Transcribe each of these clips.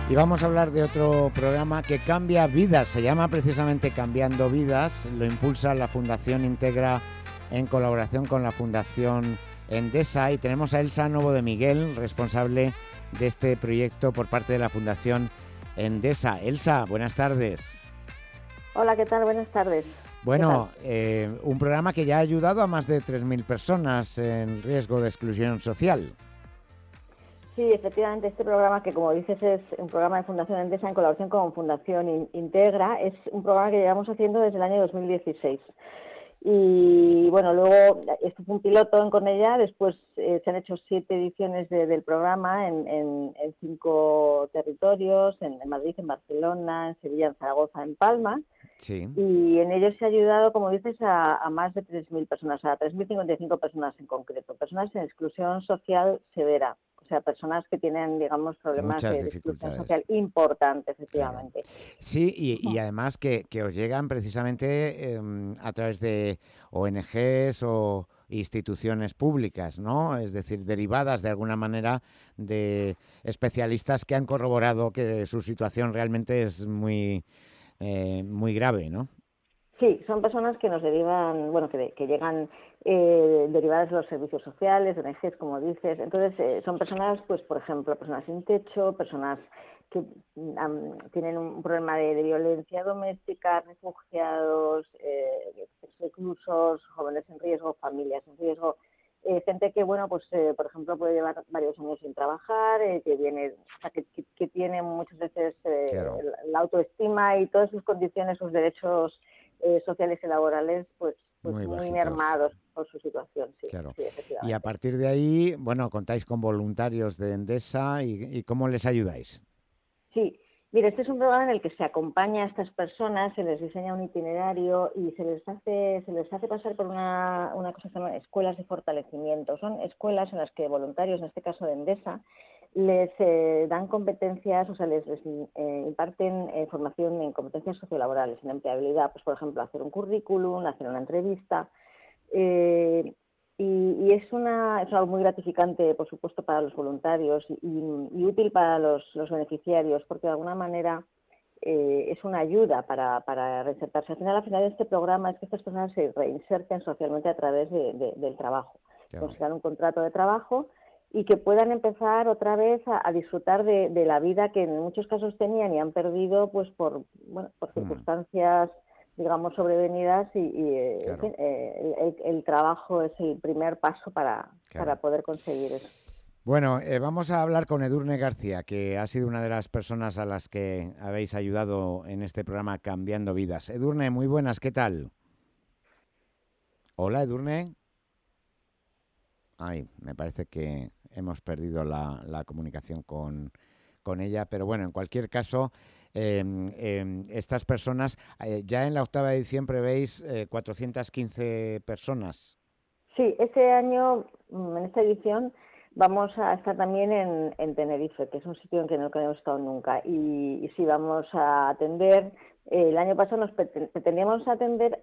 Y vamos a hablar de otro programa que cambia vidas, se llama precisamente Cambiando Vidas, lo impulsa la Fundación Integra en colaboración con la Fundación Endesa, y tenemos a Elsa Novo de Miguel, responsable de este proyecto por parte de la Fundación Endesa. Elsa, buenas tardes. Hola, ¿qué tal? Buenas tardes. Bueno, un programa que ya ha ayudado a más de 3.000 personas en riesgo de exclusión social. Sí, efectivamente, este programa, que como dices es un programa de Fundación Endesa en colaboración con Fundación Integra, es un programa que llevamos haciendo desde el año 2016. Y bueno, luego esto fue un piloto con ella, después se han hecho 7 ediciones del programa en 5 territorios, en Madrid, en Barcelona, en Sevilla, en Zaragoza, en Palma. Sí. Y en ellos se ha ayudado, como dices, a más de 3.000 personas, a 3.055 personas en concreto, personas en exclusión social severa. O sea, personas que tienen, digamos, problemas Muchas de exclusión dificultades. social importantes, Claro. efectivamente. Sí, y además que os llegan precisamente a través de ONGs o instituciones públicas, ¿no? Es decir, derivadas de alguna manera de especialistas que han corroborado que su situación realmente es muy grave, ¿no? Sí, son personas que nos derivan, bueno, que llegan derivadas de los servicios sociales, de ONGs, como dices. Entonces, son personas, pues, por ejemplo, personas sin techo, personas que tienen un problema de violencia doméstica, refugiados, reclusos, jóvenes en riesgo, familias en riesgo. Gente que, bueno, pues, por ejemplo, puede llevar varios años sin trabajar, que viene, o sea, que tiene muchas veces Claro. la autoestima y todas sus condiciones, sus derechos sociales y laborales, pues Muy muy bajitos. mermados por su situación, sí, Claro. sí, Y a efectivamente. partir de ahí, bueno, contáis con voluntarios de Endesa y ¿cómo les ayudáis? Sí, mire, este es un programa en el que se acompaña a estas personas, se les diseña un itinerario y se les hace pasar por una cosa que se llama escuelas de fortalecimiento. Son escuelas en las que voluntarios, en este caso de Endesa, les dan competencias, o sea, les imparten formación en competencias sociolaborales, en empleabilidad, pues por ejemplo, hacer un currículum, hacer una entrevista. Eh, y es algo muy gratificante, por supuesto, para los voluntarios y útil para los beneficiarios, porque de alguna manera es una ayuda para reinsertarse. Al final de este programa es que estas personas se reinserten socialmente a través del trabajo, Claro. consigan un contrato de trabajo y que puedan empezar otra vez a disfrutar de la vida que en muchos casos tenían y han perdido pues por circunstancias, digamos, sobrevenidas en Claro. fin, el trabajo es el primer paso para Claro. poder conseguir eso. Bueno, vamos a hablar con Edurne García, que ha sido una de las personas a las que habéis ayudado en este programa Cambiando Vidas. Edurne, muy buenas, ¿qué tal? Hola, Edurne. Ay, me parece que hemos perdido la comunicación con ella, pero bueno, en cualquier caso, estas personas, ya en la octava edición prevéis 415 personas. Sí, este año, en esta edición, vamos a estar también en Tenerife, que es un sitio en que no hemos estado nunca. Y sí, vamos a atender. El año pasado nos pretendíamos atender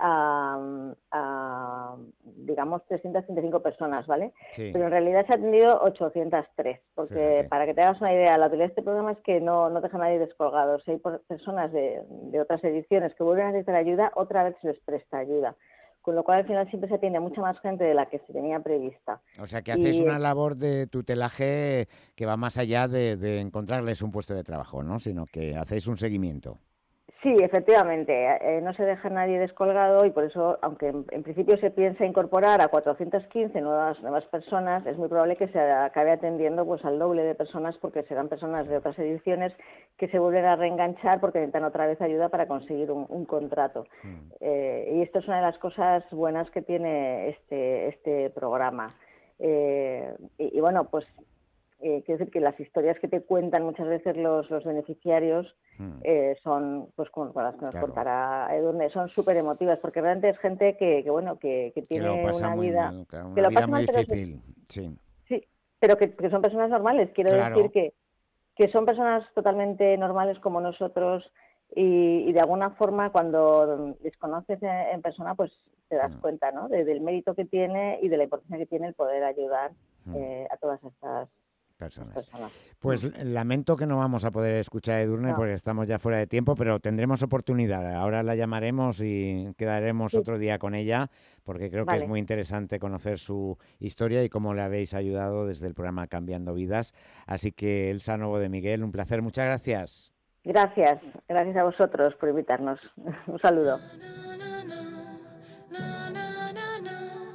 digamos, 335 personas, ¿vale? Sí, Pero en realidad se ha atendido 803, porque fíjate. para que te hagas una idea, la utilidad de este programa es que no deja a nadie descolgado. Si hay personas de otras ediciones que vuelven a necesitar ayuda, otra vez se les presta ayuda. Con lo cual al final siempre se atiende a mucha más gente de la que se tenía prevista. O sea, que hacéis Y una labor de tutelaje que va más allá de encontrarles un puesto de trabajo, ¿no? Sino que hacéis un seguimiento. sí, efectivamente, no se deja nadie descolgado y por eso, aunque en principio se piensa incorporar a 415 nuevas personas, es muy probable que se acabe atendiendo pues al doble de personas porque serán personas de otras ediciones que se vuelven a reenganchar porque necesitan otra vez ayuda para conseguir un contrato. Y esto es una de las cosas buenas que tiene este programa. Y bueno, pues quiero decir que las historias que te cuentan muchas veces los beneficiarios son, pues con las que nos Claro, contará Edurne, son súper emotivas, porque realmente es gente que que lo tiene pasa una muy vida, mal, claro, que una lo vida pasa muy mal, pero difícil, sí. sí, pero que son personas normales. Quiero decir Claro, que son personas totalmente normales como nosotros y de alguna forma cuando les conoces en persona, pues te das cuenta, ¿no? Del mérito que tiene y de la importancia que tiene el poder ayudar a todas estas personas. Pues lamento que no vamos a poder escuchar a Edurne porque estamos ya fuera de tiempo, pero tendremos oportunidad. Ahora la llamaremos y quedaremos otro día con ella porque creo que es muy interesante conocer su historia y cómo le habéis ayudado desde el programa Cambiando Vidas. Así que Elsa Novo de Miguel, un placer. Muchas gracias. Gracias a vosotros por invitarnos. Un saludo.